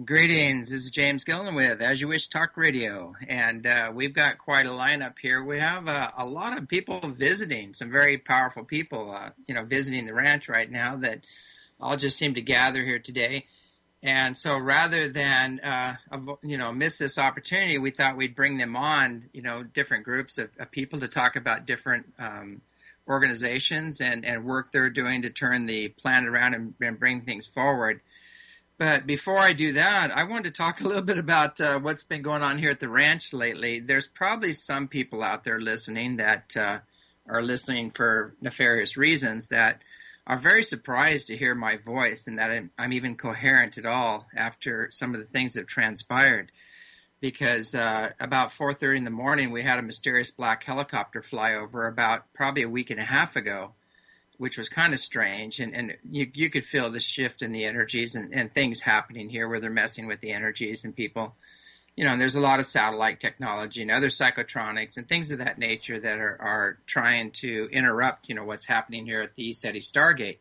Greetings. This is James Gillen with As You Wish Talk Radio, and we've got quite a lineup here. We have a lot of people visiting, some very powerful people, visiting the ranch right now that all just seem to gather here today. And so rather than, miss this opportunity, we thought we'd bring them on, different groups of people to talk about different organizations and work they're doing to turn the planet around and bring things forward. But before I do that, I wanted to talk a little bit about what's been going on here at the ranch lately. There's probably some people out there listening that are listening for nefarious reasons that are very surprised to hear my voice and that I'm even coherent at all after some of the things that have transpired. Because about 4:30 in the morning, we had a mysterious black helicopter fly over about probably a week and a half ago, which was kind of strange, and you could feel the shift in the energies and things happening here where they're messing with the energies and people. And there's a lot of satellite technology and other psychotronics and things of that nature that are trying to interrupt, what's happening here at the ECETI Stargate.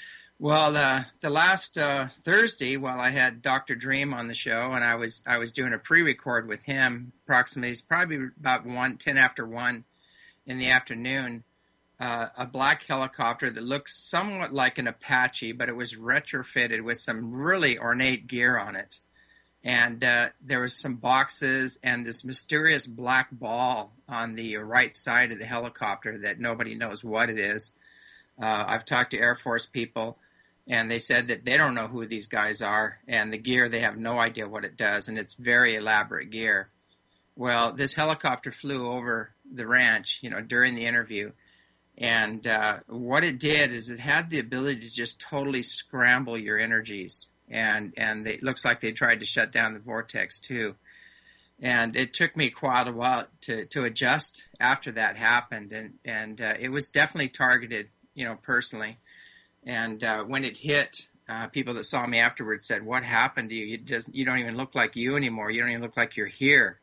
Well, the last Thursday, while I had Dr. Dream on the show, and I was doing a pre-record with him, it's probably about 10 after 1 in the afternoon, a black helicopter that looks somewhat like an Apache, but it was retrofitted with some really ornate gear on it. And there was some boxes and this mysterious black ball on the right side of the helicopter that nobody knows what it is. I've talked to Air Force people, and they said that they don't know who these guys are, and the gear, they have no idea what it does, and it's very elaborate gear. Well, this helicopter flew over the ranch, during the interview. And what it did is it had the ability to just totally scramble your energies. And it looks like they tried to shut down the vortex too. And it took me quite a while to adjust after that happened. And it was definitely targeted, personally. And when it hit, people that saw me afterwards said, "What happened to you? You don't even look like you anymore. You don't even look like you're here,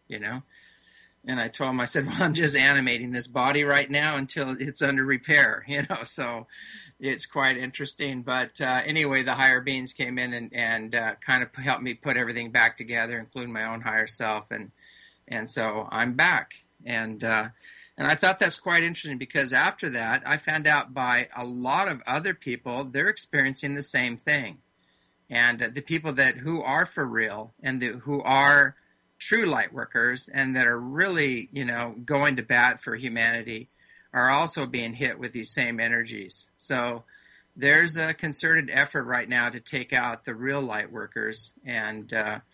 And I told him, I said, well, I'm just animating this body right now until it's under repair, so it's quite interesting. But anyway, the higher beings came in and kind of helped me put everything back together, including my own higher self. And so I'm back. And I thought that's quite interesting because after that, I found out by a lot of other people, they're experiencing the same thing. And the people who are for real and who are true light workers and that are really, going to bat for humanity are also being hit with these same energies. So there's a concerted effort right now to take out the real light workers and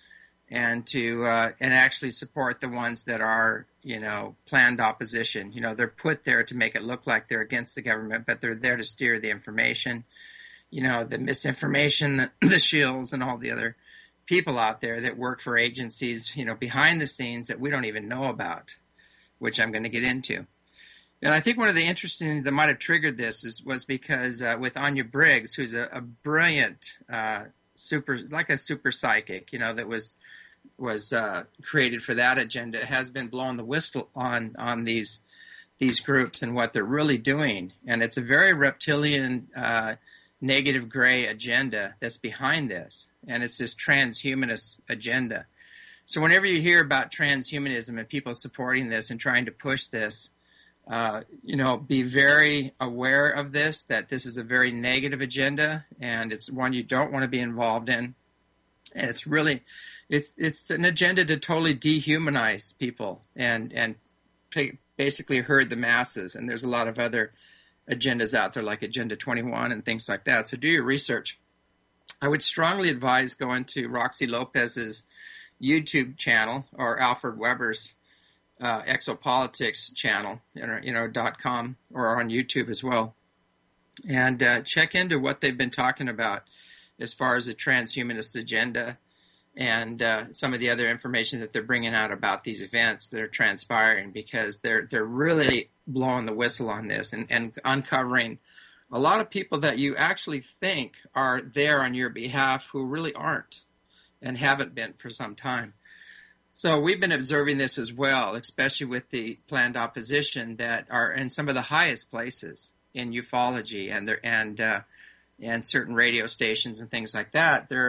actually support the ones that are, planned opposition. They're put there to make it look like they're against the government, but they're there to steer the information, the misinformation, the shills and all the other people out there that work for agencies, behind the scenes that we don't even know about, which I'm going to get into. And I think one of the interesting things that might have triggered this was because with Anya Briggs, who's a brilliant super psychic, that was created for that agenda, has been blowing the whistle on these groups and what they're really doing. And it's a very reptilian, negative gray agenda that's behind this. And it's this transhumanist agenda. So whenever you hear about transhumanism and people supporting this and trying to push this, be very aware of this, that this is a very negative agenda and it's one you don't want to be involved in. And it's really, it's an agenda to totally dehumanize people and basically herd the masses. And there's a lot of other agendas out there like Agenda 21 and things like that. So do your research. I would strongly advise going to Roxy Lopez's YouTube channel or Alfred Weber's Exopolitics channel, .com, or on YouTube as well, and check into what they've been talking about as far as the transhumanist agenda and some of the other information that they're bringing out about these events that are transpiring, because they're really blowing the whistle on this and uncovering a lot of people that you actually think are there on your behalf who really aren't and haven't been for some time. So we've been observing this as well, especially with the planned opposition that are in some of the highest places in ufology and certain radio stations and things like that.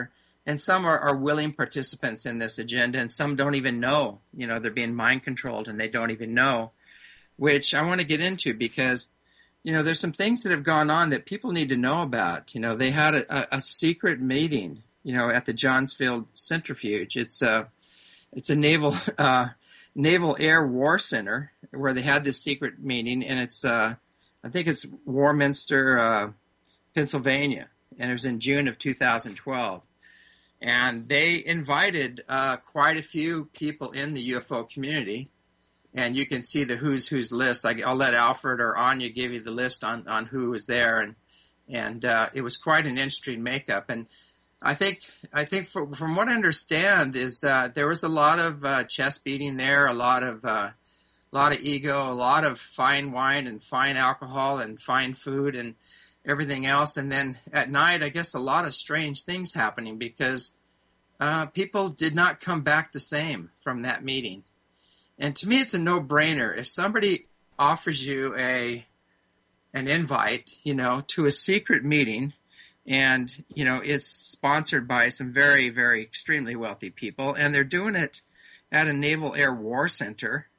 And some are willing participants in this agenda, and some don't even know, they're being mind controlled and they don't even know, which I want to get into because, there's some things that have gone on that people need to know about. They had a secret meeting, at the Johnsfield Centrifuge. It's a naval Air War Center where they had this secret meeting, and it's I think it's Warminster, Pennsylvania, and it was in June of 2012. And they invited quite a few people in the UFO community, and you can see the who's list. I'll let Alfred or Anya give you the list on who was there, and it was quite an interesting makeup. And I think from what I understand is that there was a lot of chest beating there, a lot of ego, a lot of fine wine and fine alcohol and fine food and everything else. And then at night, I guess a lot of strange things happening because people did not come back the same from that meeting. And to me, it's a no-brainer. If somebody offers you an invite, to a secret meeting, and, it's sponsored by some very, very extremely wealthy people, and they're doing it at a Naval Air War Center,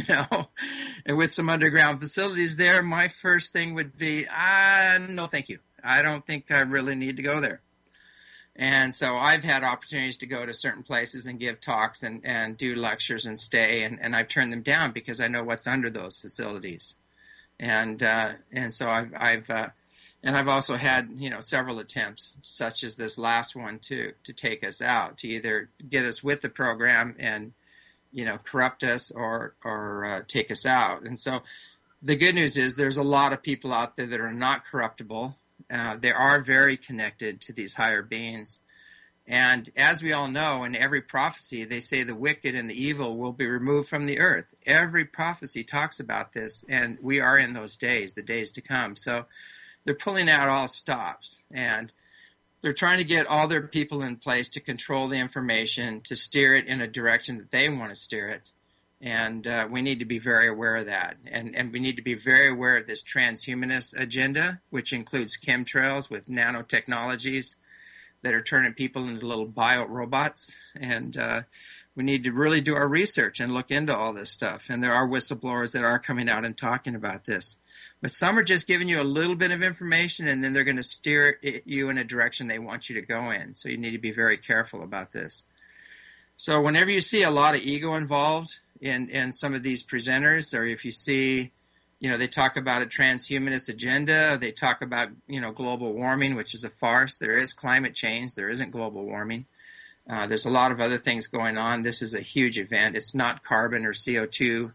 and with some underground facilities there, my first thing would be, no, thank you. I don't think I really need to go there. And so I've had opportunities to go to certain places and give talks and do lectures and stay, and I've turned them down because I know what's under those facilities. And so I've also had, several attempts, such as this last one, to take us out, to either get us with the program and, corrupt us or take us out. And so the good news is there's a lot of people out there that are not corruptible. They are very connected to these higher beings. And as we all know, in every prophecy, they say the wicked and the evil will be removed from the earth. Every prophecy talks about this, and we are in those days, the days to come. So they're pulling out all stops, and they're trying to get all their people in place to control the information, to steer it in a direction that they want to steer it. And we need to be very aware of that. And we need to be very aware of this transhumanist agenda, which includes chemtrails with nanotechnologies that are turning people into little bio-robots. And we need to really do our research and look into all this stuff. And there are whistleblowers that are coming out and talking about this. But some are just giving you a little bit of information, and then they're going to steer you in a direction they want you to go in. So you need to be very careful about this. So whenever you see a lot of ego involved in some of these presenters, or if you see, they talk about a transhumanist agenda, they talk about, global warming, which is a farce. There is climate change. There isn't global warming. There's a lot of other things going on. This is a huge event. It's not carbon or CO2,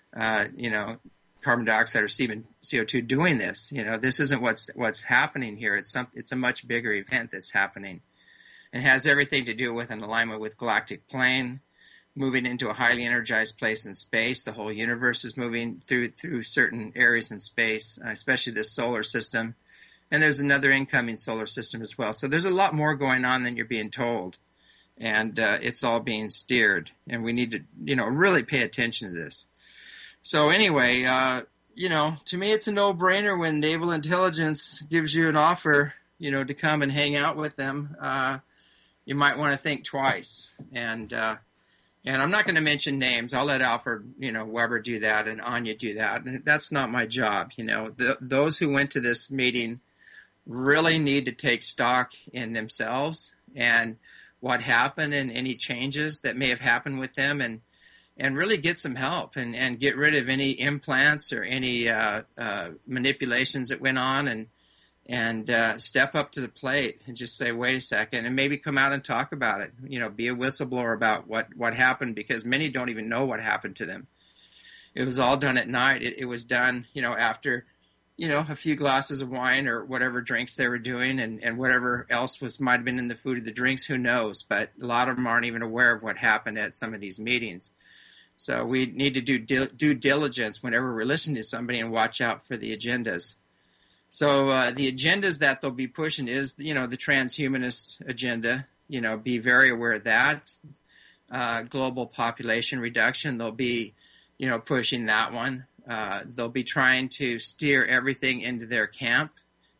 carbon dioxide or CO2 doing this. This isn't what's happening here. It's a much bigger event that's happening. And has everything to do with an alignment with galactic plane, moving into a highly energized place in space. The whole universe is moving through certain areas in space, especially the solar system. And there's another incoming solar system as well. So there's a lot more going on than you're being told. And it's all being steered. And we need to, really pay attention to this. So anyway, to me it's a no-brainer when naval intelligence gives you an offer, to come and hang out with them. You might want to think twice. And I'm not going to mention names. I'll let Alfred, Weber do that and Anya do that. And that's not my job. Those who went to this meeting really need to take stock in themselves and what happened and any changes that may have happened with them, and really get some help and get rid of any implants or any manipulations that went on, and step up to the plate and just say, wait a second, and maybe come out and talk about it. Be a whistleblower about what happened, because many don't even know what happened to them. It was all done at night. It was done, after, a few glasses of wine or whatever drinks they were doing, and whatever else might have been in the food or the drinks, who knows. But a lot of them aren't even aware of what happened at some of these meetings. So we need to do due diligence whenever we're listening to somebody and watch out for the agendas. So the agendas that they'll be pushing is, the transhumanist agenda. Be very aware of that. Global population reduction, they'll be, pushing that one. They'll be trying to steer everything into their camp,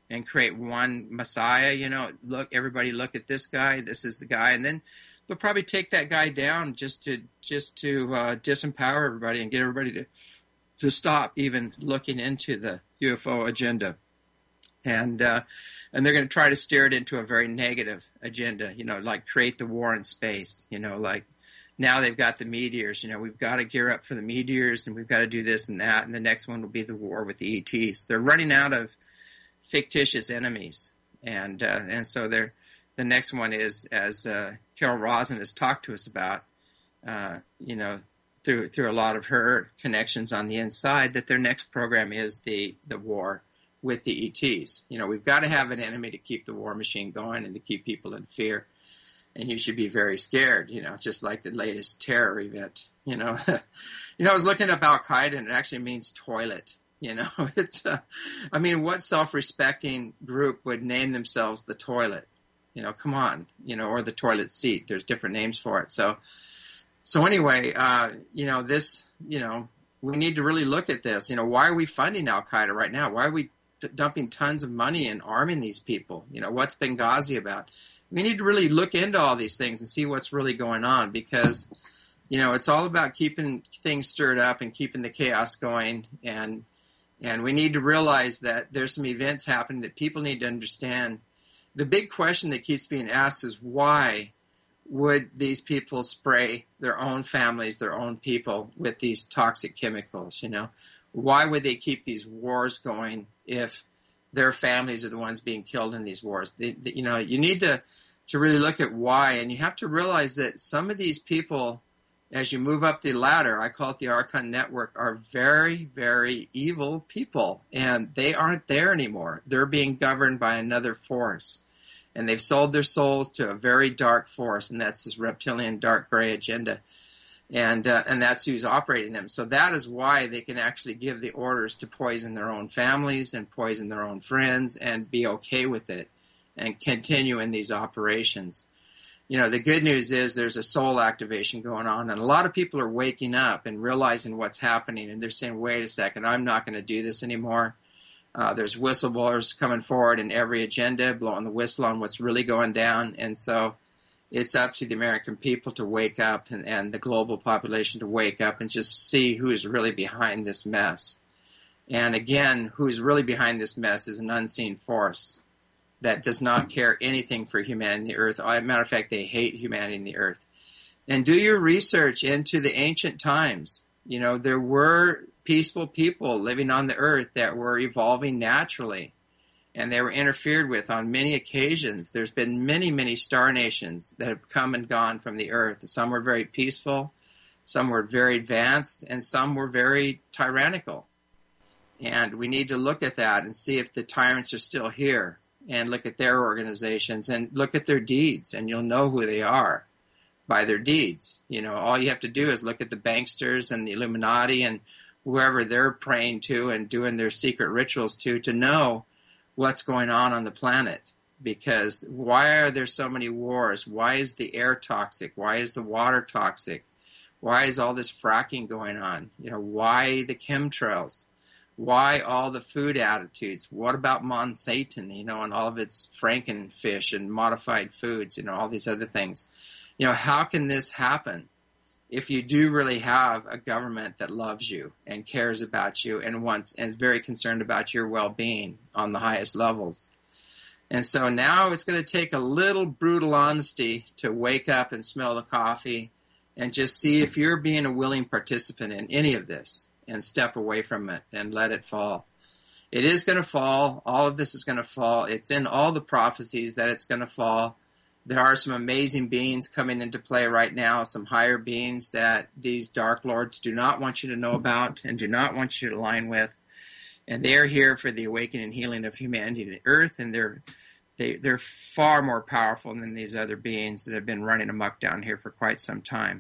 and create one messiah. Look, everybody, look at this guy. This is the guy, and then they'll probably take that guy down just to disempower everybody and get everybody to stop even looking into the UFO agenda, and they're going to try to steer it into a very negative agenda. Like create the war in space. Like now they've got the meteors. We've got to gear up for the meteors, and we've got to do this and that. And the next one will be the war with the ETs. They're running out of fictitious enemies, and so the next one is, as Carol Rosin has talked to us about, through a lot of her connections on the inside, that their next program is the war with the ETs. We've got to have an enemy to keep the war machine going and to keep people in fear, and you should be very scared. Just like the latest terror event. I was looking up Al Qaeda, and it actually means toilet. It's, what self-respecting group would name themselves the toilet? Come on, or the toilet seat. There's different names for it. So anyway, this, we need to really look at this. Why are we funding Al Qaeda right now? Why are we dumping tons of money and arming these people? What's Benghazi about? We need to really look into all these things and see what's really going on, because, it's all about keeping things stirred up and keeping the chaos going. And we need to realize that there's some events happening that people need to understand. The big question that keeps being asked is, why would these people spray their own families, their own people with these toxic chemicals? Why would they keep these wars going if their families are the ones being killed in these wars? You need to really look at why, and you have to realize that some of these people, as you move up the ladder, I call it the Archon Network, are very, very evil people, and they aren't there anymore. They're being governed by another force, and they've sold their souls to a very dark force, and that's this reptilian dark gray agenda, and that's who's operating them. So that is why they can actually give the orders to poison their own families and poison their own friends and be okay with it and continue in these operations. The good news is there's a soul activation going on, and a lot of people are waking up and realizing what's happening, and they're saying, wait a second, I'm not going to do this anymore. There's whistleblowers coming forward in every agenda, blowing the whistle on what's really going down, and so it's up to the American people to wake up and the global population to wake up and just see who's really behind this mess. And again, who's really behind this mess is an unseen force that does not care anything for humanity and the earth. As a matter of fact, they hate humanity and the earth. And do your research into the ancient times. There were peaceful people living on the earth that were evolving naturally, and they were interfered with on many occasions. There's been many, many star nations that have come and gone from the earth. Some were very peaceful, some were very advanced, and some were very tyrannical. And we need to look at that and see if the tyrants are still here, and look at their organizations and look at their deeds, and you'll know who they are by their deeds. All you have to do is look at the banksters and the Illuminati and whoever they're praying to and doing their secret rituals to know what's going on the planet. Because why are there so many wars? Why is the air toxic? Why is the water toxic? Why is all this fracking going on? Why the chemtrails? Why all the food attitudes? What about Monsanto, and all of its Frankenfish and modified foods, all these other things? How can this happen if you do really have a government that loves you and cares about you and is very concerned about your well-being on the highest levels? And so now it's going to take a little brutal honesty to wake up and smell the coffee and just see if you're being a willing participant in any of this, and step away from it and let it fall. It is going to fall. All of this is going to fall. It's in all the prophecies that it's going to fall. There are some amazing beings coming into play right now, some higher beings that these Dark Lords do not want you to know about and do not want you to align with. And they're here for the awakening and healing of humanity and the earth, and they're far more powerful than these other beings that have been running amok down here for quite some time.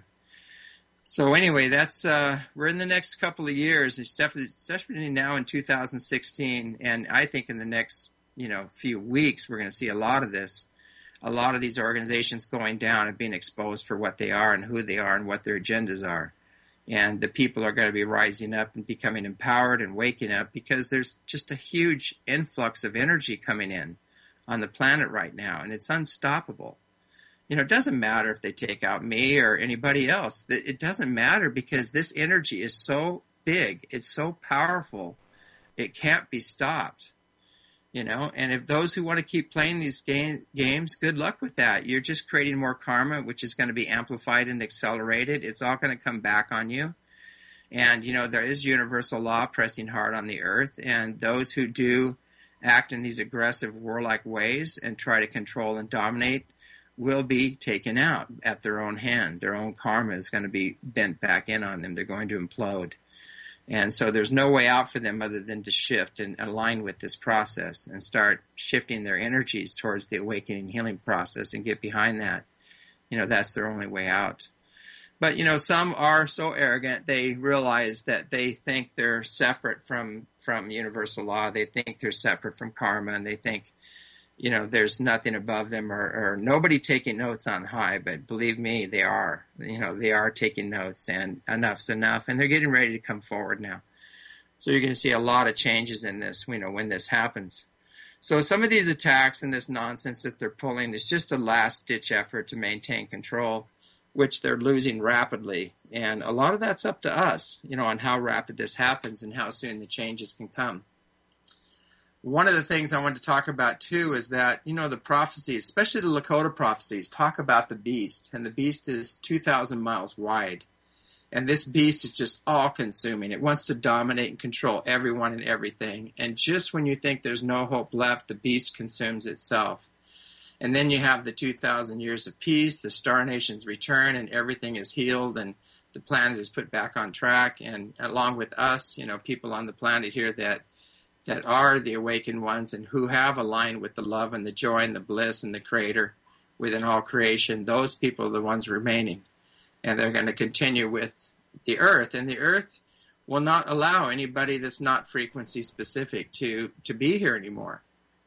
So anyway, that's we're in the next couple of years, especially now in 2016, and I think in the next few weeks we're going to see a lot of this, a lot of these organizations going down and being exposed for what they are and who they are and what their agendas are. And the people are going to be rising up and becoming empowered and waking up because there's just a huge influx of energy coming in on the planet right now, and it's unstoppable. It doesn't matter if they take out me or anybody else. It doesn't matter because this energy is so big. It's so powerful. It can't be stopped. And if those who want to keep playing these games, good luck with that. You're just creating more karma, which is going to be amplified and accelerated. It's all going to come back on you. And, there is universal law pressing hard on the earth. And those who do act in these aggressive, warlike ways and try to control and dominate will be taken out at their own hand. Their own karma is going to be bent back in on them. They're going to implode. And so there's no way out for them other than to shift and align with this process and start shifting their energies towards the awakening healing process and get behind that. That's their only way out. But, some are so arrogant, they realize that they think they're separate from universal law. They think they're separate from karma, and they think, there's nothing above them or nobody taking notes on high. But believe me, they are. They are taking notes, and enough's enough, and they're getting ready to come forward now. So you're going to see a lot of changes in this, when this happens. So some of these attacks and this nonsense that they're pulling is just a last-ditch effort to maintain control, which they're losing rapidly. And a lot of that's up to us, on how rapid this happens and how soon the changes can come. One of the things I wanted to talk about, too, is that, the prophecies, especially the Lakota prophecies, talk about the beast. And the beast is 2,000 miles wide. And this beast is just all-consuming. It wants to dominate and control everyone and everything. And just when you think there's no hope left, the beast consumes itself. And then you have the 2,000 years of peace, the star nations return, and everything is healed, and the planet is put back on track. And along with us, people on the planet here that are the awakened ones and who have aligned with the love and the joy and the bliss and the Creator within all creation, those people are the ones remaining. And they're going to continue with the earth. And the earth will not allow anybody that's not frequency specific to be here anymore.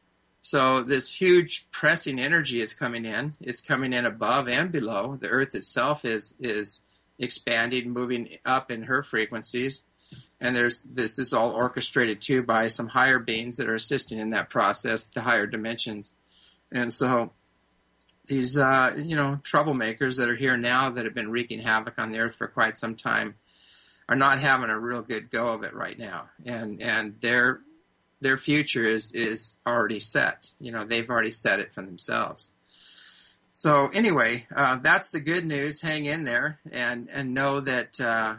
So this huge pressing energy is coming in. It's coming in above and below. The earth itself is expanding, moving up in her frequencies. And this is all orchestrated, too, by some higher beings that are assisting in that process, the higher dimensions. And so these, troublemakers that are here now that have been wreaking havoc on the earth for quite some time are not having a real good go of it right now. And their future is already set. They've already set it for themselves. So anyway, that's the good news. Hang in there and know that...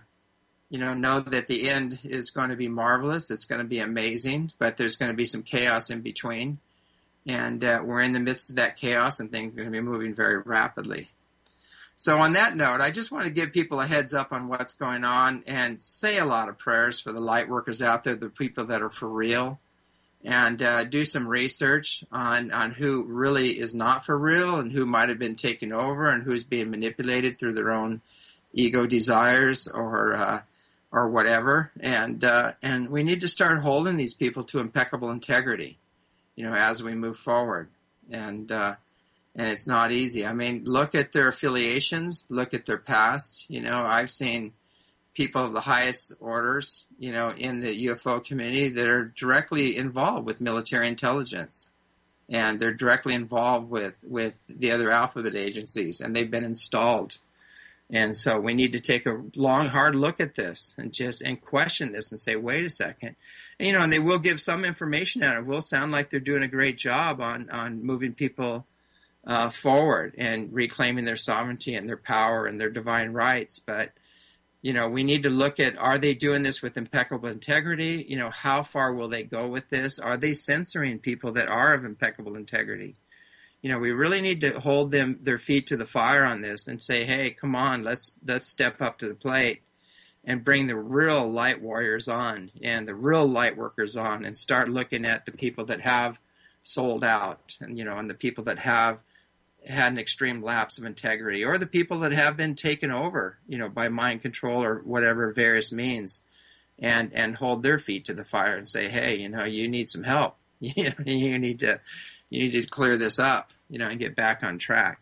know that the end is going to be marvelous. It's going to be amazing, but there's going to be some chaos in between. And we're in the midst of that chaos, and things are going to be moving very rapidly. So on that note, I just want to give people a heads up on what's going on and say a lot of prayers for the light workers out there, the people that are for real, and do some research on who really is not for real and who might have been taken over and who's being manipulated through their own ego desires or whatever, and we need to start holding these people to impeccable integrity, as we move forward, and it's not easy. I mean, look at their affiliations, look at their past. I've seen people of the highest orders, in the UFO community that are directly involved with military intelligence, and they're directly involved with the other alphabet agencies, and they've been installed. And so we need to take a long, hard look at this and question this and say, wait a second. And, and they will give some information out. It will sound like they're doing a great job on moving people forward and reclaiming their sovereignty and their power and their divine rights. But, we need to look at, are they doing this with impeccable integrity? How far will they go with this? Are they censoring people that are of impeccable integrity? We really need to hold their feet to the fire on this and say, hey, come on, let's step up to the plate and bring the real light warriors on and the real light workers on and start looking at the people that have sold out and the people that have had an extreme lapse of integrity or the people that have been taken over, by mind control or whatever various means and hold their feet to the fire and say, hey, you need some help. You need to clear this up, and get back on track.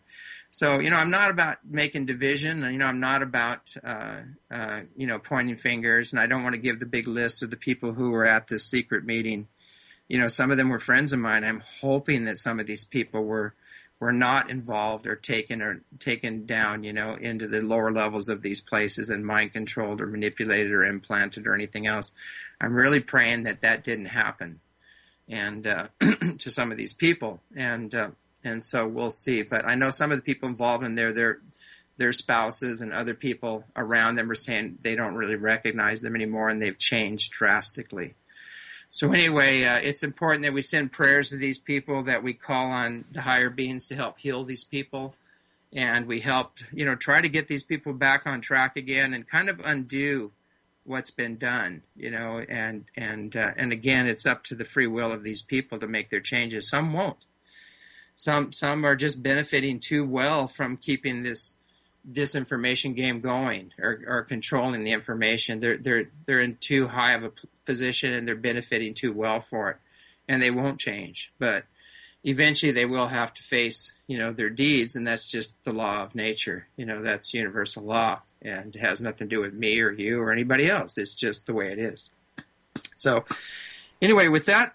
So, I'm not about making division. I'm not about, pointing fingers. And I don't want to give the big list of the people who were at this secret meeting. Some of them were friends of mine. I'm hoping that some of these people were not involved or taken down, into the lower levels of these places and mind controlled or manipulated or implanted or anything else. I'm really praying that didn't happen, and to some of these people, and so we'll see. But I know some of the people involved in there, their spouses and other people around them are saying they don't really recognize them anymore, and they've changed drastically. So anyway, it's important that we send prayers to these people, that we call on the higher beings to help heal these people, and we help, try to get these people back on track again and kind of undo what's been done, and again, it's up to the free will of these people to make their changes. Some won't. Some are just benefiting too well from keeping this disinformation game going, or controlling the information. They're in too high of a position, and they're benefiting too well for it, and they won't change. But eventually, they will have to face their deeds, and that's just the law of nature. That's universal law, and it has nothing to do with me or you or anybody else. It's just the way it is. So, anyway, with that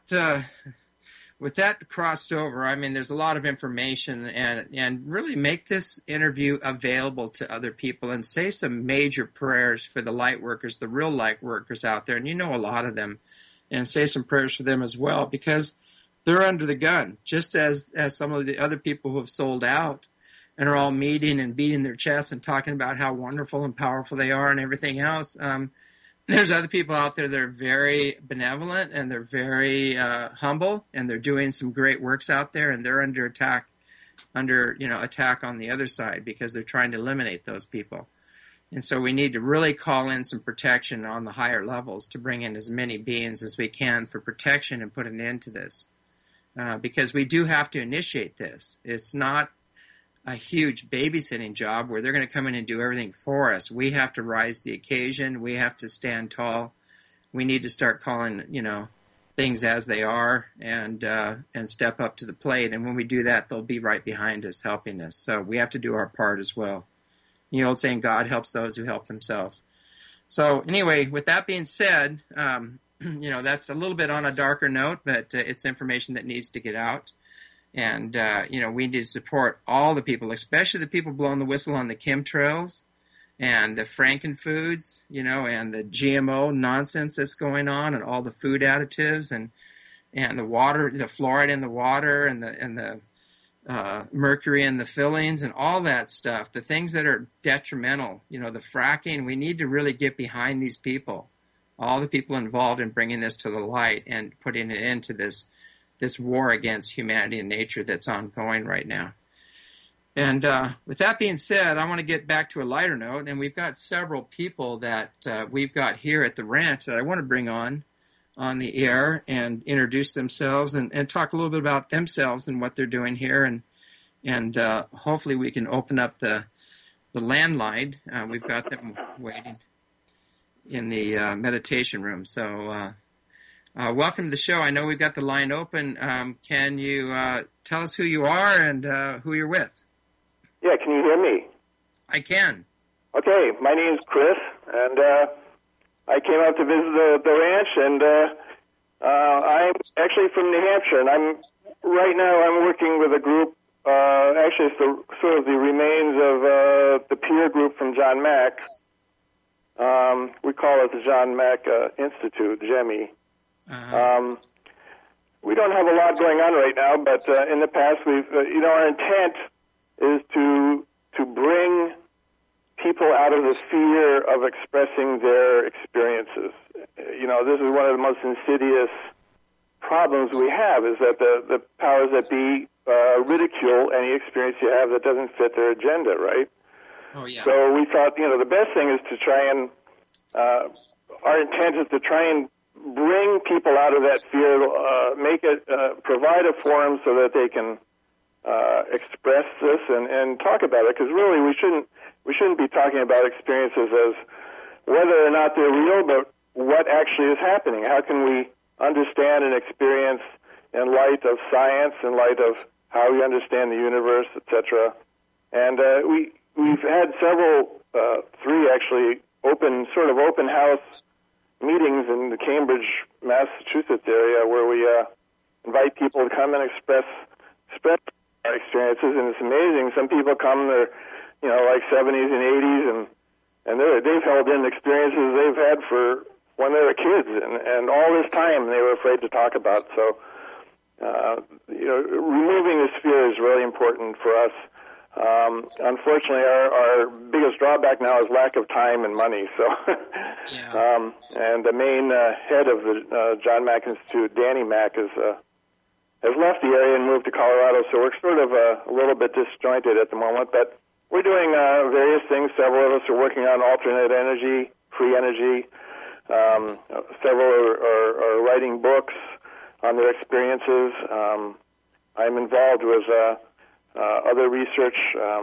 crossed over, there's a lot of information, and really make this interview available to other people, and say some major prayers for the light workers, the real light workers out there, and a lot of them, and say some prayers for them as well, because they're under the gun, just as some of the other people who have sold out and are all meeting and beating their chests and talking about how wonderful and powerful they are and everything else. There's other people out there that are very benevolent, and they're very humble, and they're doing some great works out there, and they're under attack on the other side, because they're trying to eliminate those people. And so we need to really call in some protection on the higher levels to bring in as many beings as we can for protection and put an end to this. Because we do have to initiate this. It's not a huge babysitting job where they're going to come in and do everything for us. We have to rise the occasion. We have to stand tall. We need to start calling, things as they are, and step up to the plate. And when we do that, they'll be right behind us, helping us. So we have to do our part as well. The old saying, God helps those who help themselves. So anyway, with that being said, that's a little bit on a darker note, but it's information that needs to get out. And, we need to support all the people, especially the people blowing the whistle on the chemtrails and the frankenfoods, and the GMO nonsense that's going on, and all the food additives, and the water, the fluoride in the water, and the mercury in the fillings, and all that stuff, the things that are detrimental, the fracking. We need to really get behind these people, all the people involved in bringing this to the light and putting it into this war against humanity and nature that's ongoing right now. And with that being said, I want to get back to a lighter note, and we've got several people that we've got here at the ranch that I want to bring on the air and introduce themselves and talk a little bit about themselves and what they're doing here, and hopefully we can open up the landline. We've got them waiting in the meditation room. So welcome to the show. I know we've got the line open. Can you tell us who you are and who you're with? Yeah, can you hear me? I can. Okay, my name's Chris, and I came out to visit the ranch, and I'm actually from New Hampshire, and right now I'm working with a group. Actually, it's sort of the remains of the peer group from John Mack. We call it the John Mack Institute, GEMI. Uh-huh. We don't have a lot going on right now, but in the past, we've our intent is to bring people out of the fear of expressing their experiences. This is one of the most insidious problems we have, is that the powers that be ridicule any experience you have that doesn't fit their agenda, right? Oh, yeah. So we thought, the best thing is to try and, our intent is to try and bring people out of that fear, provide a forum so that they can express this and talk about it, because really we shouldn't be talking about experiences as whether or not they're real, but what actually is happening. How can we understand and experience in light of science, in light of how we understand the universe, etc., And we've had several, three actually, open house meetings in the Cambridge, Massachusetts area where we invite people to come and express our experiences, and it's amazing. Some people come, they're like 70s and 80s, and they've held in experiences they've had for when they were kids, and all this time they were afraid to talk about. So, removing this fear is really important for us. Unfortunately, our biggest drawback now is lack of time and money. So, yeah. And the main head of the John Mack Institute, Danny Mack, has left the area and moved to Colorado. So we're sort of a little bit disjointed at the moment, but we're doing various things. Several of us are working on alternate energy, free energy. Several are writing books on their experiences. I'm involved with other research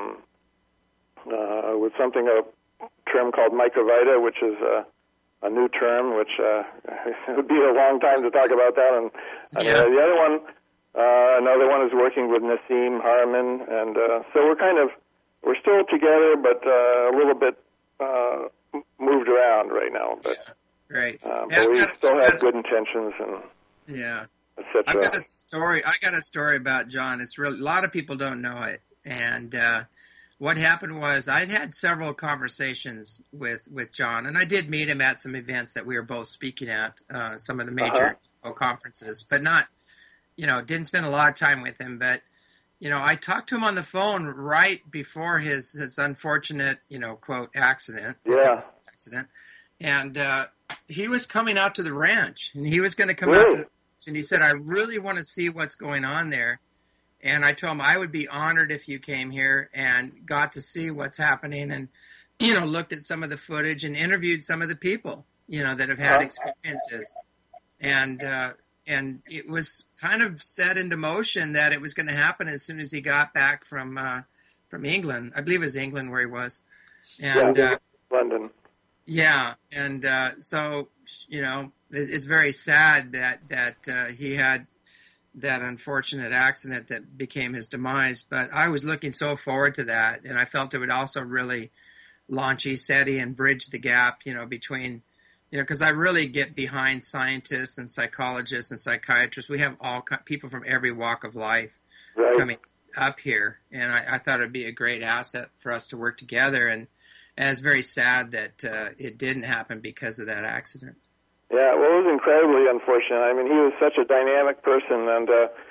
with a term called microvita, which is a new term, which it would be a long time to talk about that. And Yeah. the other one, another one is working with Nassim Haramein, and so we're still together, but a little bit moved around right now. But Great. but we still have good intentions and yeah. etc. I got a story about John. It's really, a lot of people don't know it. And what happened was I'd had several conversations with John, and I did meet him at some events that we were both speaking at, some of the major conferences, but not, didn't spend a lot of time with him. But, I talked to him on the phone right before his unfortunate, quote, accident. Yeah. And he was coming out to the ranch, and he was going to come Really? out to the ranch, and he said, I really want to see what's going on there. And I told him I would be honored if you came here and got to see what's happening, and, looked at some of the footage and interviewed some of the people, that have had experiences. And it was kind of set into motion that it was going to happen as soon as he got back from England. I believe it was England where he was. And London. Yeah, and so it's very sad that he had that unfortunate accident that became his demise. But I was looking so forward to that, and I felt it would also really launch ECETI and bridge the gap, between, because I really get behind scientists and psychologists and psychiatrists. We have all people from every walk of life coming up here, and I thought it would be a great asset for us to work together. And it's very sad that it didn't happen because of that accident. Yeah, well, it was incredibly unfortunate. I mean, he was such a dynamic person, and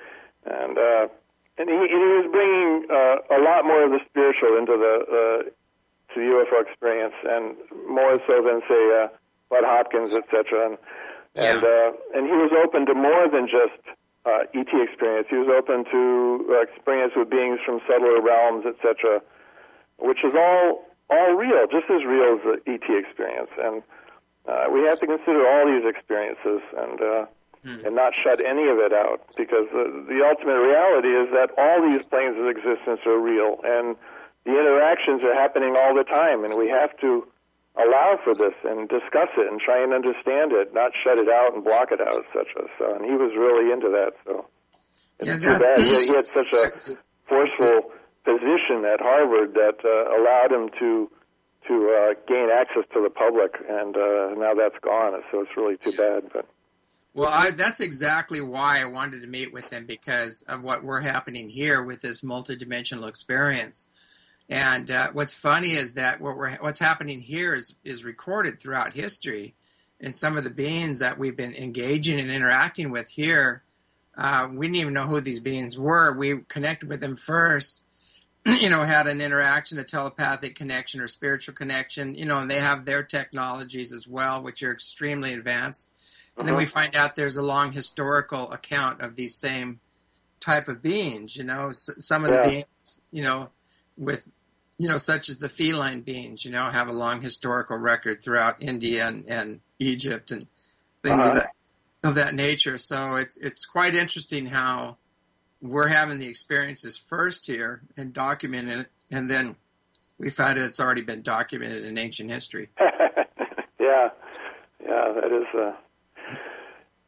he was bringing a lot more of the spiritual into the UFO experience, and more so than say Bud Hopkins, etc. And he was open to more than just ET experience. He was open to experience with beings from subtler realms, etc., which is all real, just as real as the ET experience. And we have to consider all these experiences and not shut any of it out, because the ultimate reality is that all these planes of existence are real, and the interactions are happening all the time, and we have to allow for this and discuss it and try and understand it, not shut it out and block it out, etc. So, and he was really into that. So it's too bad. He had such a forceful position at Harvard that allowed him to gain access to the public, and now that's gone. So it's really too bad. But well, that's exactly why I wanted to meet with him, because of what we're happening here with this multidimensional experience. And what's funny is that what's happening here is recorded throughout history, and some of the beings that we've been engaging and interacting with here, we didn't even know who these beings were. We connected with them first, had an interaction, a telepathic connection or spiritual connection, and they have their technologies as well, which are extremely advanced. And then we find out there's a long historical account of these same type of beings, some of the beings, with, such as the feline beings, have a long historical record throughout India and Egypt and things of that nature. So it's quite interesting how we're having the experiences first here and documenting it, and then we find it's already been documented in ancient history. Yeah, that is.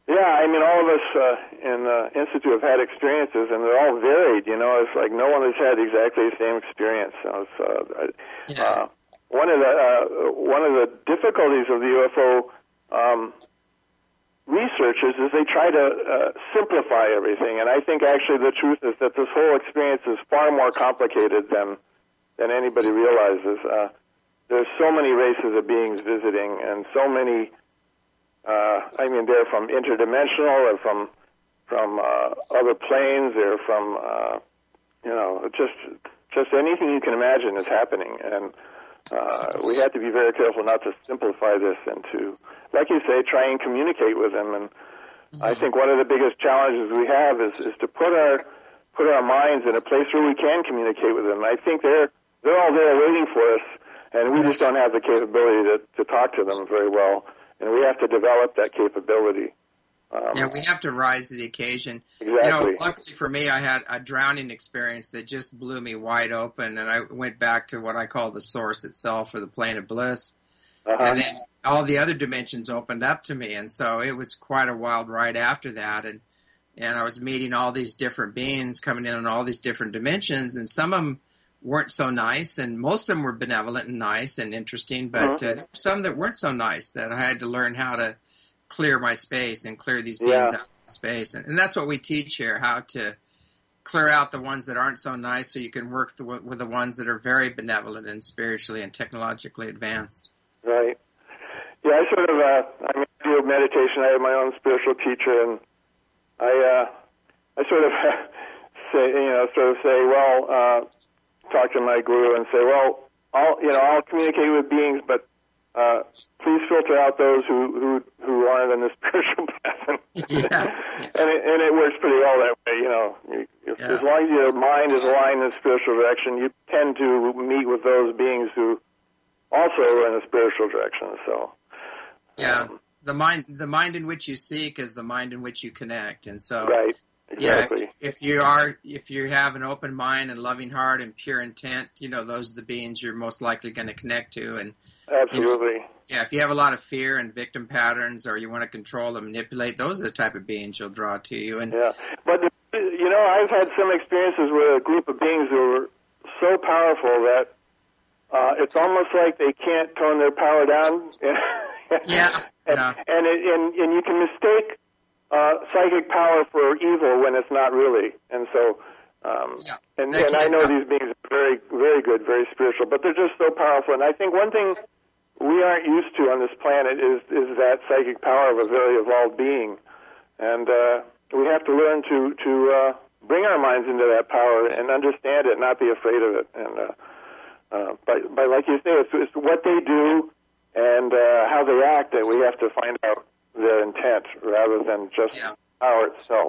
Yeah, I mean, all of us in the Institute have had experiences, and they're all varied. You know, it's like no one has had exactly the same experience. So it's, one of the difficulties of the UFO researchers is they try to simplify everything, and I think actually the truth is that this whole experience is far more complicated than anybody realizes. There's so many races of beings visiting, and so many. I mean, they're from interdimensional, or from other planes, they're from just anything you can imagine is happening, and we have to be very careful not to simplify this and to, like you say, try and communicate with them. And I think one of the biggest challenges we have is to put our minds in a place where we can communicate with them. I think they're all there waiting for us, and we just don't have the capability to talk to them very well. And we have to develop that capability. We have to rise to the occasion. Exactly. Luckily for me, I had a drowning experience that just blew me wide open, and I went back to what I call the source itself, or the plane of bliss. And then all the other dimensions opened up to me, and so it was quite a wild ride after that. And I was meeting all these different beings coming in on all these different dimensions, and some of them weren't so nice, and most of them were benevolent and nice and interesting, but there were some that weren't so nice that I had to learn how to clear my space and clear these beings out of space. And that's what we teach here, how to clear out the ones that aren't so nice so you can work with the ones that are very benevolent and spiritually and technologically advanced. Right. Yeah, I do meditation. I have my own spiritual teacher, and I sort of say, well, talk to my guru and say, well, I'll communicate with beings, but please filter out those who aren't in the spiritual path. And it works pretty well that way. As long as your mind is aligned in the spiritual direction, you tend to meet with those beings who also are in the spiritual direction. So the mind in which you seek is the mind in which you connect, and so right. Exactly. Yeah, if you have an open mind and loving heart and pure intent, those are the beings you're most likely going to connect to. And absolutely. If you have a lot of fear and victim patterns, or you want to control and manipulate, those are the type of beings you'll draw to you. And but I've had some experiences with a group of beings who were so powerful that it's almost like they can't tone their power down. And you can mistake psychic power for evil when it's not really. And so, and I know these beings are very, very good, very spiritual, but they're just so powerful. And I think one thing we aren't used to on this planet is that psychic power of a very evolved being. And we have to learn to bring our minds into that power and understand it, not be afraid of it. And by like you say, it's what they do and how they act that we have to find out their intent rather than just power itself.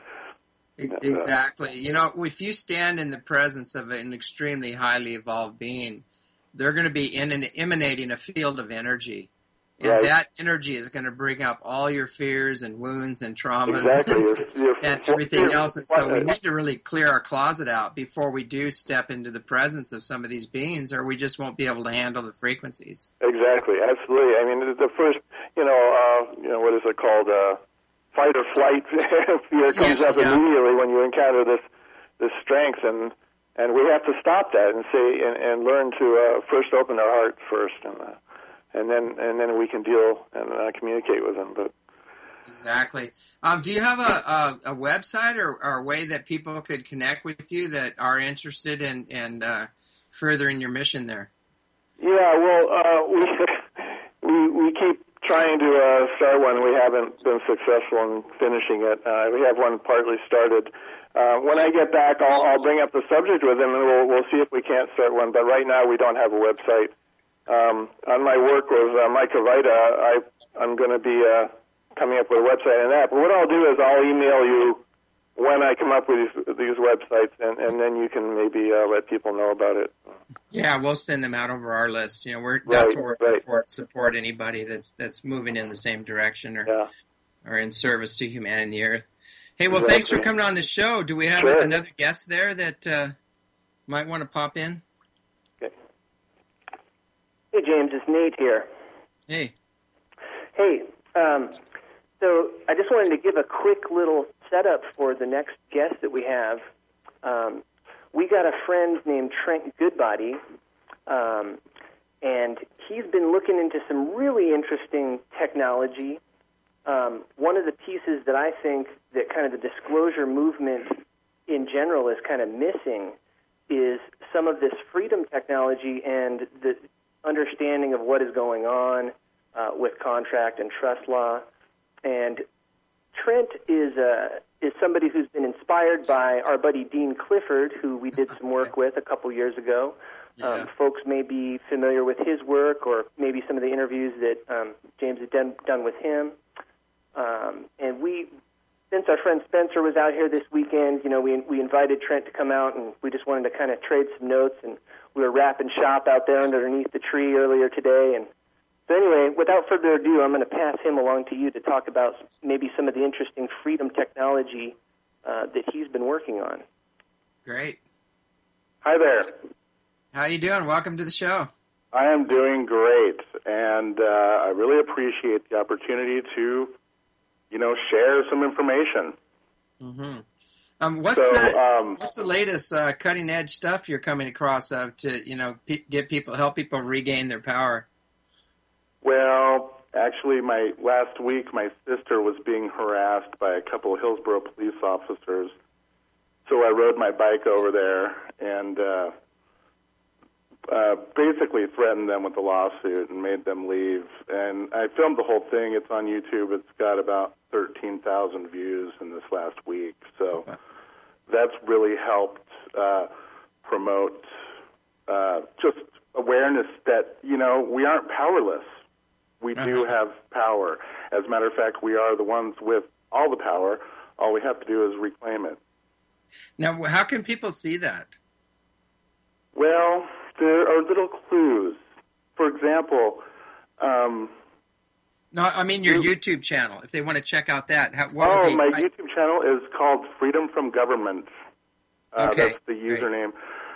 Exactly. If you stand in the presence of an extremely highly evolved being, they're going to be emanating a field of energy. And that energy is going to bring up all your fears and wounds and traumas and everything else. And so we need to really clear our closet out before we do step into the presence of some of these beings, or we just won't be able to handle the frequencies. Exactly, absolutely. I mean, the first, what is it called? Fight or flight fear comes up immediately when you encounter this strength, and we have to stop that and say and learn to first open our heart first, and then we can deal and communicate with them. But exactly. Do you have a website or a way that people could connect with you that are interested in furthering your mission there? Yeah, well, we keep trying to start one. We haven't been successful in finishing it. We have one partly started. When I get back, I'll bring up the subject with them, and we'll see if we can't start one. But right now, we don't have a website. On my work with Mike Avita, I'm going to be coming up with a website on that. But what I'll do is I'll email you when I come up with these websites, and then you can maybe let people know about it. Yeah, we'll send them out over our list. That's what we're here for, to support anybody that's moving in the same direction or in service to humanity and the earth. Hey, well, thanks for coming on the show. Do we have another guest there that might want to pop in? Okay. Hey, James, it's Nate here. Hey. Hey, So I just wanted to give a quick little setup for the next guest that we have. We got a friend named Trent Goodbody, and he's been looking into some really interesting technology. One of the pieces that I think that kind of the disclosure movement in general is kind of missing is some of this freedom technology and the understanding of what is going on with contract and trust law. And Trent is somebody who's been inspired by our buddy Dean Clifford, who we did some work with a couple years ago. Yeah. Folks may be familiar with his work or maybe some of the interviews that James had done with him. And since our friend Spencer was out here this weekend, we invited Trent to come out, and we just wanted to kind of trade some notes. And we were wrapping shop out there underneath the tree earlier today. And so anyway, without further ado, I'm going to pass him along to you to talk about maybe some of the interesting freedom technology that he's been working on. Great. Hi there. How you doing? Welcome to the show. I am doing great, and I really appreciate the opportunity to, share some information. Mm-hmm. What's the latest cutting edge stuff you're coming across to help people regain their power? Well, actually, last week my sister was being harassed by a couple of Hillsborough police officers, so I rode my bike over there and basically threatened them with a lawsuit and made them leave. And I filmed the whole thing. It's on YouTube. It's got about 13,000 views in this last week. So that's really helped promote just awareness that, we aren't powerless. We do have power. As a matter of fact, we are the ones with all the power. All we have to do is reclaim it. Now, how can people see that? Well, there are little clues. For example, no, I mean your YouTube channel. If they want to check out that, my YouTube channel is called Freedom from Government. Okay, that's the username.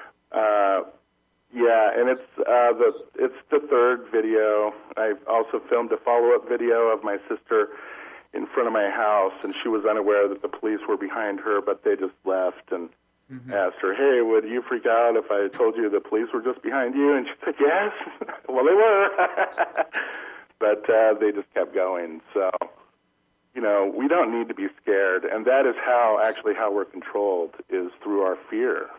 And it's the third video. I've also filmed a follow-up video of my sister in front of my house, and she was unaware that the police were behind her, but they just left and asked her, "Hey, would you freak out if I told you the police were just behind you?" And she said, "Yes." Well, they were. But they just kept going. So, we don't need to be scared. And that is how we're controlled, is through our fear.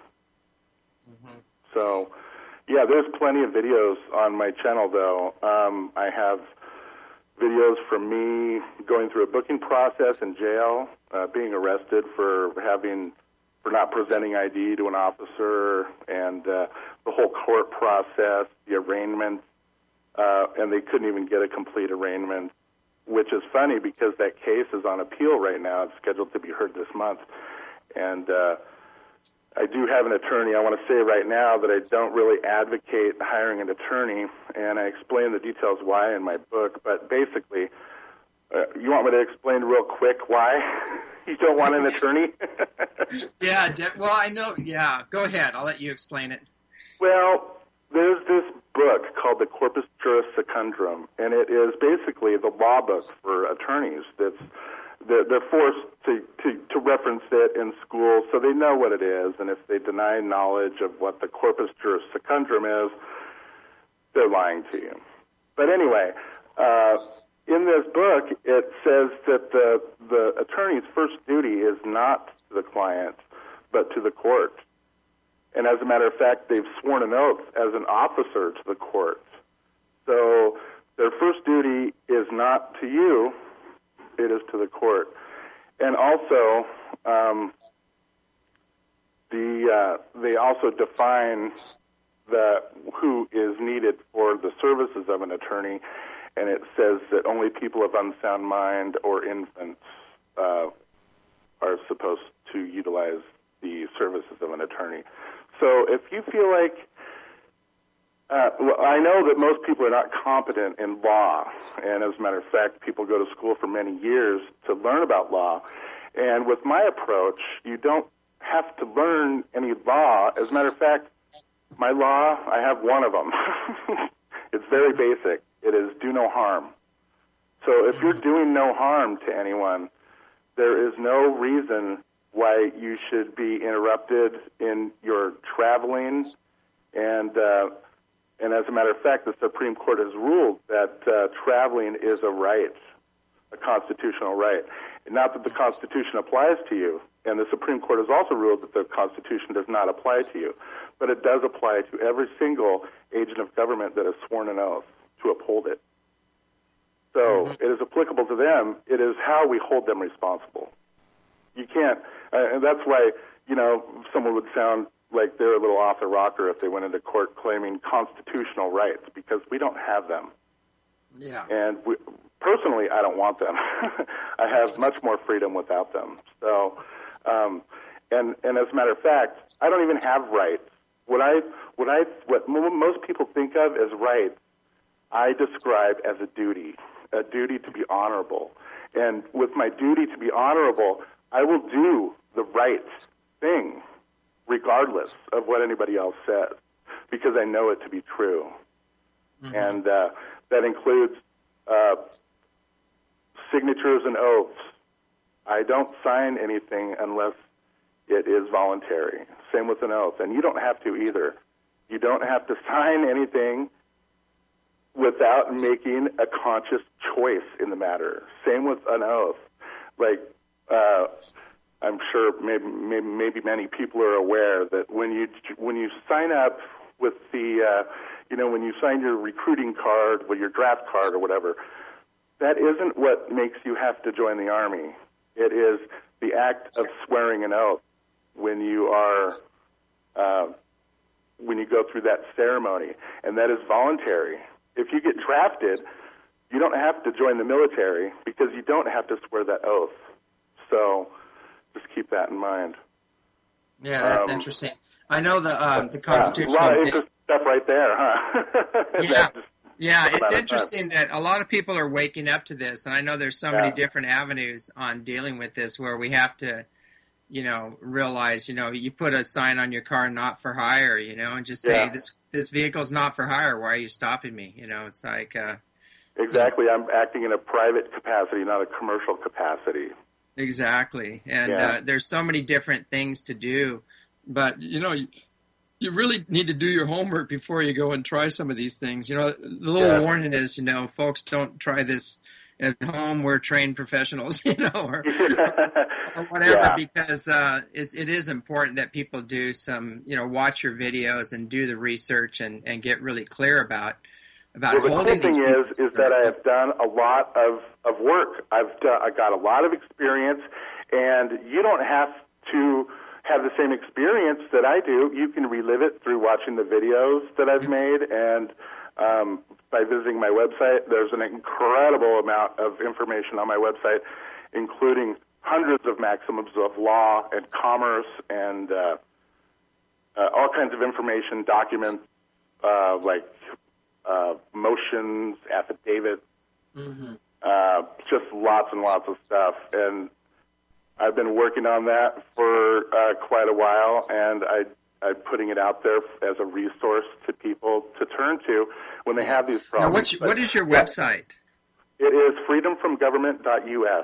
So, yeah, there's plenty of videos on my channel, though. I have videos from me going through a booking process in jail, being arrested for not presenting ID to an officer, and the whole court process, the arraignment, and they couldn't even get a complete arraignment, which is funny because that case is on appeal right now. It's scheduled to be heard this month. And I do have an attorney. I want to say right now that I don't really advocate hiring an attorney, and I explain the details why in my book. But basically, you want me to explain real quick why you don't want an attorney? Yeah, well, I know. Yeah, go ahead. I'll let you explain it. Well, there's this book called the Corpus Juris Secundum, and it is basically the law book for attorneys. They're forced to reference it in school so they know what it is, and if they deny knowledge of what the Corpus Juris Secundum is, they're lying to you. But anyway, in this book, it says that the attorney's first duty is not to the client, but to the court. And as a matter of fact, they've sworn an oath as an officer to the court. So their first duty is not to you, it is to the court. And also, they also define who is needed for the services of an attorney, and it says that only people of unsound mind or infants are supposed to utilize the services of an attorney. So if you feel like, I know that most people are not competent in law, and as a matter of fact, people go to school for many years to learn about law. And with my approach, you don't have to learn any law. As a matter of fact, my law, I have one of them. It's very basic. It is do no harm. So if you're doing no harm to anyone, there is no reason why you should be interrupted in your traveling. And as a matter of fact, the Supreme Court has ruled that traveling is a right, a constitutional right. Not that the Constitution applies to you, and the Supreme Court has also ruled that the Constitution does not apply to you, but it does apply to every single agent of government that has sworn an oath to uphold it. So it is applicable to them. It is how we hold them responsible. You can't, and that's why, someone would sound like they're a little off the rocker if they went into court claiming constitutional rights, because we don't have them. Yeah. And personally, I don't want them. I have much more freedom without them. So, and as a matter of fact, I don't even have rights. What most people think of as rights, I describe as a duty to be honorable. And with my duty to be honorable, I will do the right thing, regardless of what anybody else says, because I know it to be true. And that includes signatures and oaths. I don't sign anything unless it is voluntary. Same with an oath. And you don't have to either. You don't have to sign anything without making a conscious choice in the matter. Same with an oath. Like, I'm sure maybe many people are aware that when you sign up with the, when you sign your recruiting card, with your draft card or whatever, that isn't what makes you have to join the Army. It is the act of swearing an oath when you are, when you go through that ceremony, and that is voluntary. If you get drafted, you don't have to join the military because you don't have to swear that oath. So just keep that in mind. Yeah, that's interesting. I know the Constitution. A lot of interesting stuff right there, huh? Yeah, it's interesting that a lot of people are waking up to this, and I know there's so many different avenues on dealing with this where we have to, realize, you put a sign on your car, not for hire, and just say, this vehicle's not for hire. Why are you stopping me? It's like... Exactly. I'm acting in a private capacity, not a commercial capacity. Exactly. And there's so many different things to do, but, you really need to do your homework before you go and try some of these things. The little warning is, folks, don't try this at home. We're trained professionals, or whatever, because it is important that people do some, watch your videos and do the research and get really clear about holding these people. The cool thing is that I have done a lot of work. I got a lot of experience, and you don't have to have the same experience that I do. You can relive it through watching the videos that I've made, and by visiting my website. There's an incredible amount of information on my website, including hundreds of maxims of law and commerce and all kinds of information, documents like motions, affidavits, just lots and lots of stuff. And I've been working on that for quite a while, and I'm putting it out there as a resource to people to turn to when they have these problems. Now, what is your website? It is freedomfromgovernment.us.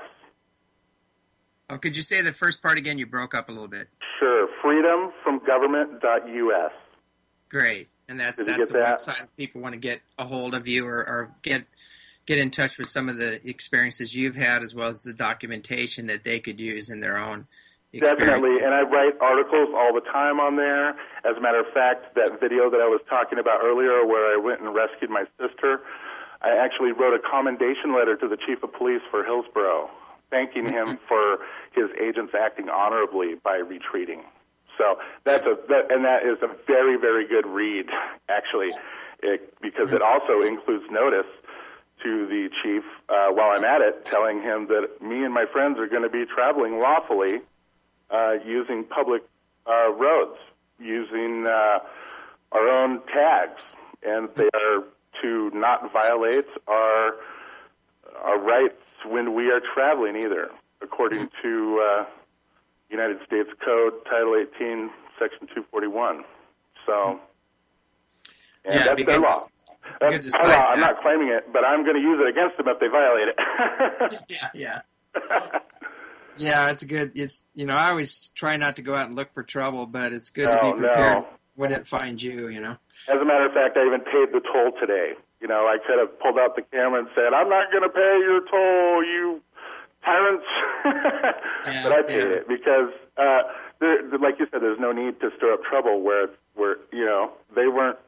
Oh, could you say the first part again? You broke up a little bit. Sure, freedomfromgovernment.us. Great, and that's the website if people want to get a hold of you or get in touch with some of the experiences you've had, as well as the documentation that they could use in their own experience. Definitely, and I write articles all the time on there. As a matter of fact, that video that I was talking about earlier where I went and rescued my sister, I actually wrote a commendation letter to the chief of police for Hillsborough, thanking him for his agents acting honorably by retreating. So that is a very, very good read, actually, because it also includes notice to the chief while I'm at it, telling him that me and my friends are going to be traveling lawfully using public roads, using our own tags, and they are to not violate our rights when we are traveling either, according to United States Code, Title 18, Section 241. So, and that's their law. I'm not claiming it, but I'm going to use it against them if they violate it. Yeah. Yeah, it's good. I always try not to go out and look for trouble, but it's good to be prepared when it finds you, As a matter of fact, I even paid the toll today. I could have pulled out the camera and said, I'm not going to pay your toll, you tyrants. But I paid it because, like you said, there's no need to stir up trouble where they weren't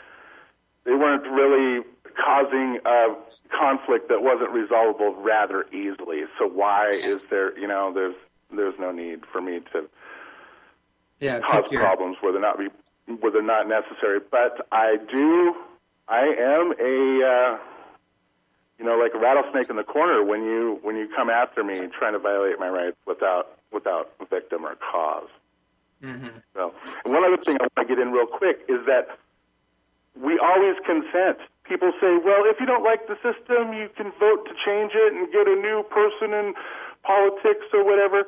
really causing a conflict that wasn't resolvable rather easily. So why is there, there's no need for me to cause problems where they're not necessary. But I am like a rattlesnake in the corner when you come after me trying to violate my rights without victim or cause. Mm-hmm. So, and one other thing I want to get in real quick is that we always consent. People say, well, if you don't like the system, you can vote to change it and get a new person in politics or whatever.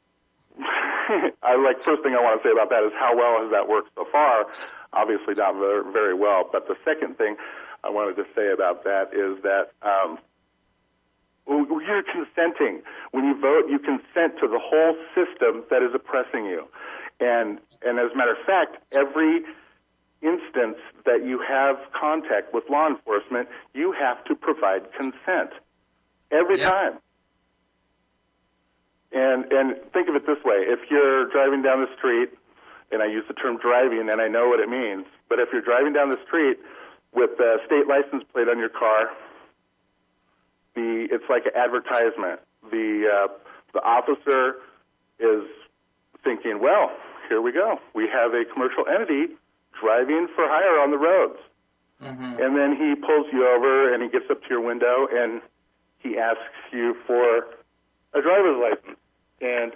First thing I want to say about that is how well has that worked so far? Obviously not very, very well. But the second thing I wanted to say about that is that you're consenting. When you vote, you consent to the whole system that is oppressing you. And as a matter of fact, every instance that you have contact with law enforcement, you have to provide consent every time. And think of it this way. If you're driving down the street, and I use the term driving, and I know what it means, but if you're driving down the street with a state license plate on your car, it's like an advertisement. The officer is thinking, well, here we go. We have a commercial entity driving for hire on the roads. Mm-hmm. And then he pulls you over and he gets up to your window and he asks you for a driver's license and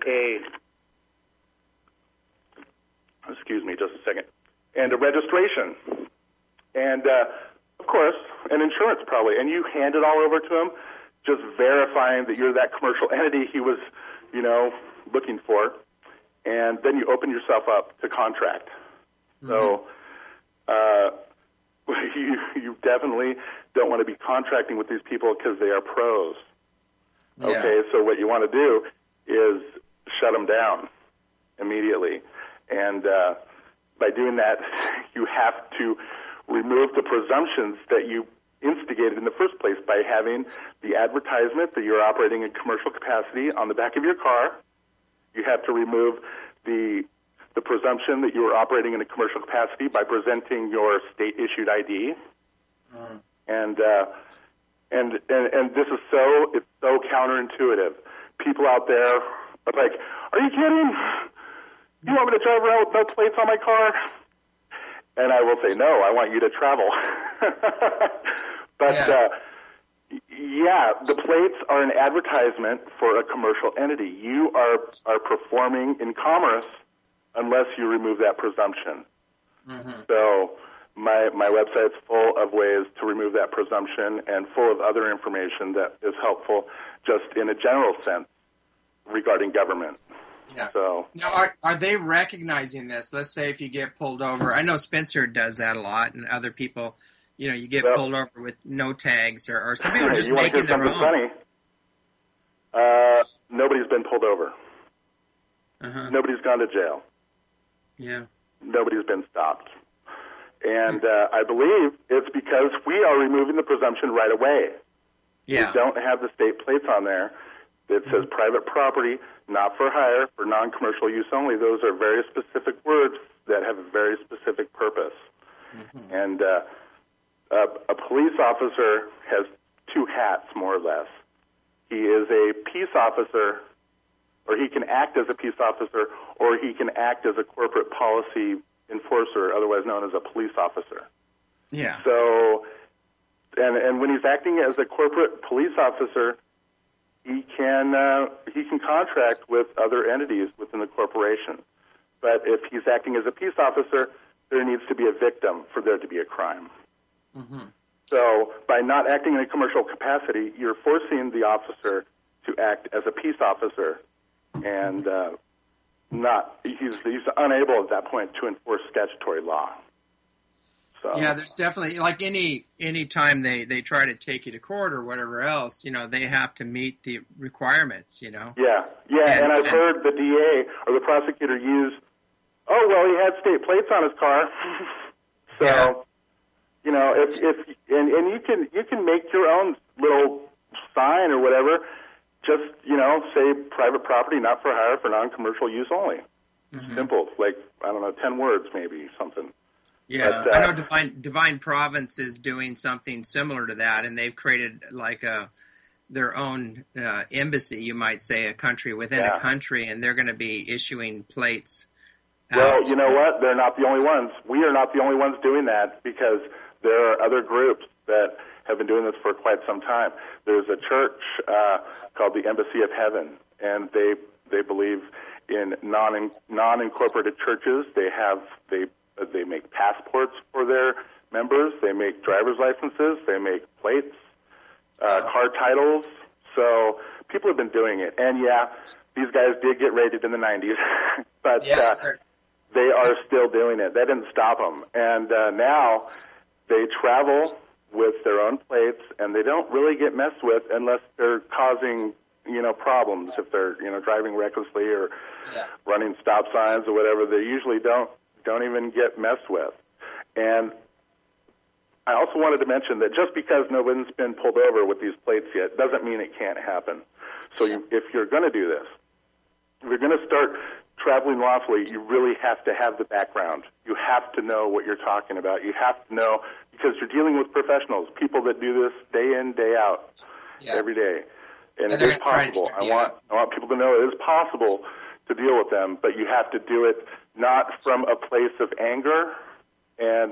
and a registration. And, of course, an insurance probably. And you hand it all over to him, just verifying that you're that commercial entity he was, looking for. And then you open yourself up to contract. Mm-hmm. So you definitely don't want to be contracting with these people because they are pros. Yeah. Okay, so what you want to do is shut them down immediately. And by doing that, you have to remove the presumptions that you instigated in the first place by having the advertisement that you're operating in commercial capacity on the back of your car. You have to remove the presumption that you are operating in a commercial capacity by presenting your state-issued ID. Mm. And this is it's so counterintuitive. People out there are like, are you kidding? You want me to drive around with no plates on my car? And I will say, no, I want you to travel. But, the plates are an advertisement for a commercial entity. You are performing in commerce unless you remove that presumption. Mm-hmm. So my website's full of ways to remove that presumption and full of other information that is helpful just in a general sense regarding government. Yeah. So now, are they recognizing this? Let's say if you get pulled over. I know Spencer does that a lot, and other people, you get pulled over with no tags, or some people are just making their own. Funny? Nobody's been pulled over. Uh-huh. Nobody's gone to jail. Yeah. Nobody's been stopped. And I believe it's because we are removing the presumption right away. Yeah. We don't have the state plates on there. It says private property, not for hire, for non-commercial use only. Those are very specific words that have a very specific purpose. Mm-hmm. And a police officer has two hats, more or less. He is a peace officer, or he can act as a peace officer, or he can act as a corporate policy enforcer, otherwise known as a police officer. Yeah. So, and when he's acting as a corporate police officer, he can contract with other entities within the corporation. But if he's acting as a peace officer, there needs to be a victim for there to be a crime. Mm-hmm. So by not acting in a commercial capacity, you're forcing the officer to act as a peace officer, and he's unable at that point to enforce statutory law. So yeah, there's definitely, like any time they try to take you to court or whatever else, they have to meet the requirements, Yeah, and I've heard the DA or the prosecutor use, oh, well, he had state plates on his car. So, yeah. if you can make your own little sign or whatever, just, say private property not for hire for non-commercial use only. Mm-hmm. Simple, like, I don't know, 10 words maybe, something. Yeah, but, I know Divine Province is doing something similar to that, and they've created like their own embassy, you might say, a country within a country, and they're going to be issuing plates. Well, you know what? They're not the only ones. We are not the only ones doing that, because there are other groups that have been doing this for quite some time. There's a church called the Embassy of Heaven, and they believe in non-incorporated churches. They make passports for their members. They make driver's licenses. They make plates, car titles. So people have been doing it. And, these guys did get raided in the 90s, but they are still doing it. That didn't stop them. And now they travel with their own plates, and they don't really get messed with unless they're causing problems. If they're driving recklessly or running stop signs or whatever, they usually don't even get messed with. And I also wanted to mention that just because no one's been pulled over with these plates yet doesn't mean it can't happen. So if you're going to do this, if you're going to start traveling lawfully, you really have to have the background. You have to know what you're talking about. You have to know, because you're dealing with professionals, people that do this day in, day out, every day. And it is possible. I want people to know it is possible to deal with them, but you have to do it not from a place of anger, and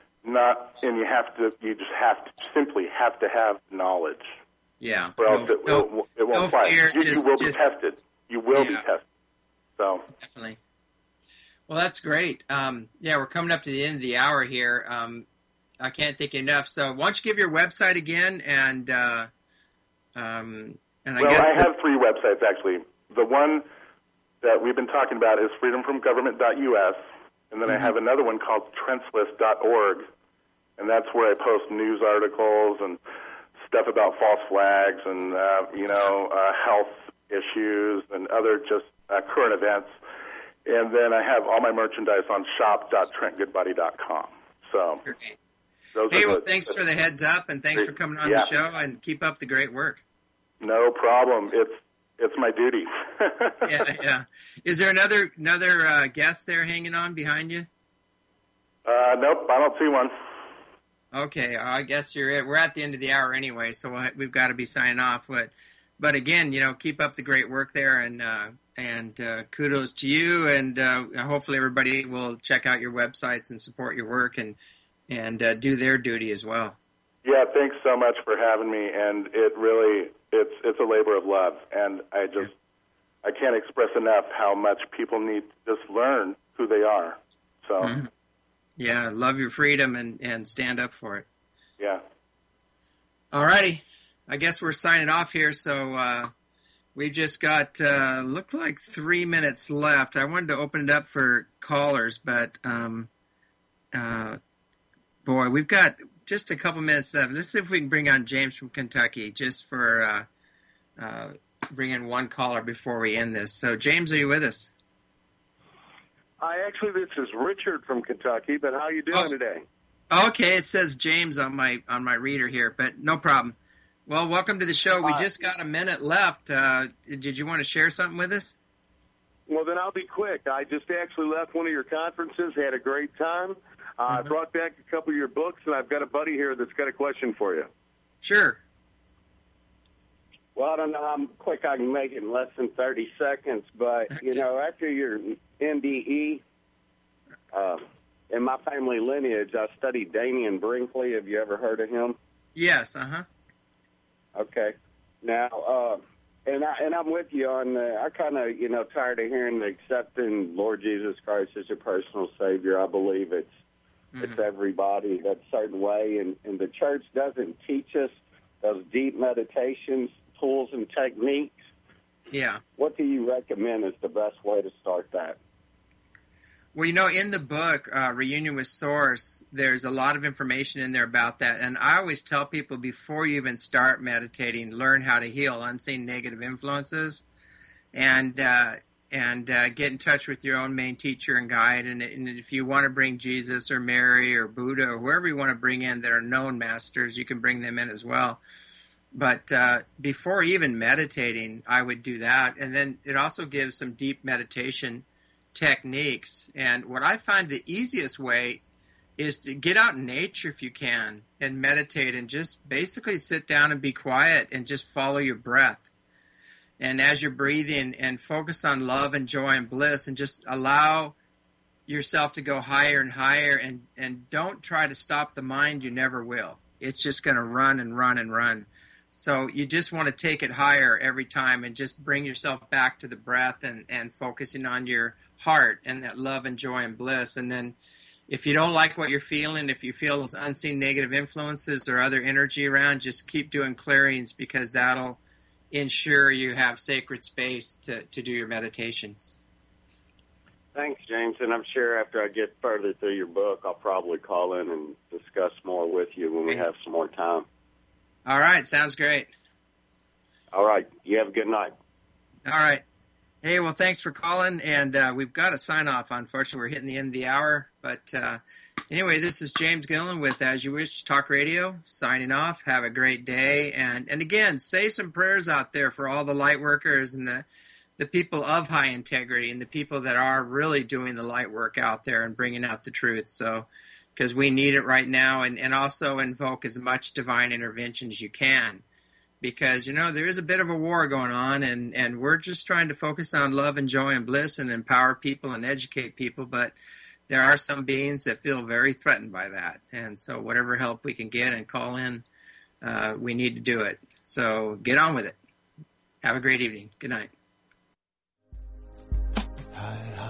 you just simply have to have knowledge. Yeah. Or else it won't fly. You will be tested. You will be tested. So definitely. Well, that's great. We're coming up to the end of the hour here. I can't think enough. So why don't you give your website again? And I have 3 websites actually. The one that we've been talking about is freedomfromgovernment.us, and then I have another one called Trentslist.org, and that's where I post news articles and stuff about false flags and health issues and other just current events. And then I have all my merchandise on shop.trentgoodbody.com. So, thanks for the heads up, and thanks for coming on the show, and keep up the great work. No problem. It's my duty. Yeah. Is there another guest there hanging on behind you? Nope, I don't see one. Okay, I guess you're it. We're at the end of the hour anyway, so we've got to be signing off. But again, keep up the great work there, and kudos to you. And hopefully everybody will check out your websites and support your work and do their duty as well. Yeah, thanks so much for having me. And it really it's a labor of love, and I can't express enough how much people need to just learn who they are. So. Mm-hmm. Yeah, love your freedom and stand up for it. Yeah. All righty. I guess we're signing off here, so we've just got, looked like 3 minutes left. I wanted to open it up for callers, but, we've got just a couple minutes left. Let's see if we can bring on James from Kentucky, just for bring in one caller before we end this. So, James, are you with us? This is Richard from Kentucky, but how are you doing today? Okay, it says James on my reader here, but no problem. Well, welcome to the show. We just got a minute left. Did you want to share something with us? Well, then I'll be quick. I just actually left one of your conferences, had a great time. I brought back a couple of your books, and I've got a buddy here that's got a question for you. Sure. Well, I don't know how quick I can make it in less than 30 seconds, but, after your NDE, in my family lineage, I studied Damian Brinkley. Have you ever heard of him? Yes, Okay. Now, and I'm with you on I kind of, tired of hearing accepting Lord Jesus Christ as your personal Savior. I believe it's everybody that certain way, and the church doesn't teach us those deep meditations, tools, and techniques. Yeah. What do you recommend is the best way to start that? Well, in the book, Reunion with Source, there's a lot of information in there about that. And I always tell people before you even start meditating, learn how to heal unseen negative influences and get in touch with your own main teacher and guide. And if you want to bring Jesus or Mary or Buddha or whoever you want to bring in that are known masters, you can bring them in as well. But before even meditating, I would do that. And then it also gives some deep meditation techniques. And what I find the easiest way is to get out in nature if you can and meditate and just basically sit down and be quiet and just follow your breath. And as you're breathing and focus on love and joy and bliss and just allow yourself to go higher and higher and don't try to stop the mind. You never will. It's just going to run and run and run. So you just want to take it higher every time and just bring yourself back to the breath and focusing on your heart and that love and joy and bliss. And then if you don't like what you're feeling, if you feel those unseen negative influences or other energy around, just keep doing clearings because that'll ensure you have sacred space to do your meditations. Thanks, James. And I'm sure after I get further through your book, I'll probably call in and discuss more with you when we have some more time. All right. Sounds great. All right. You have a good night. All right. Hey, well, thanks for calling, and we've got to sign off. Unfortunately, we're hitting the end of the hour. But anyway, this is James Gillen with As You Wish Talk Radio, signing off. Have a great day. And again, say some prayers out there for all the light workers and the people of high integrity and the people that are really doing the light work out there and bringing out the truth. So, because we need it right now, and also invoke as much divine intervention as you can. Because, there is a bit of a war going on, and we're just trying to focus on love and joy and bliss and empower people and educate people. But there are some beings that feel very threatened by that. And so whatever help we can get and call in, we need to do it. So get on with it. Have a great evening. Good night.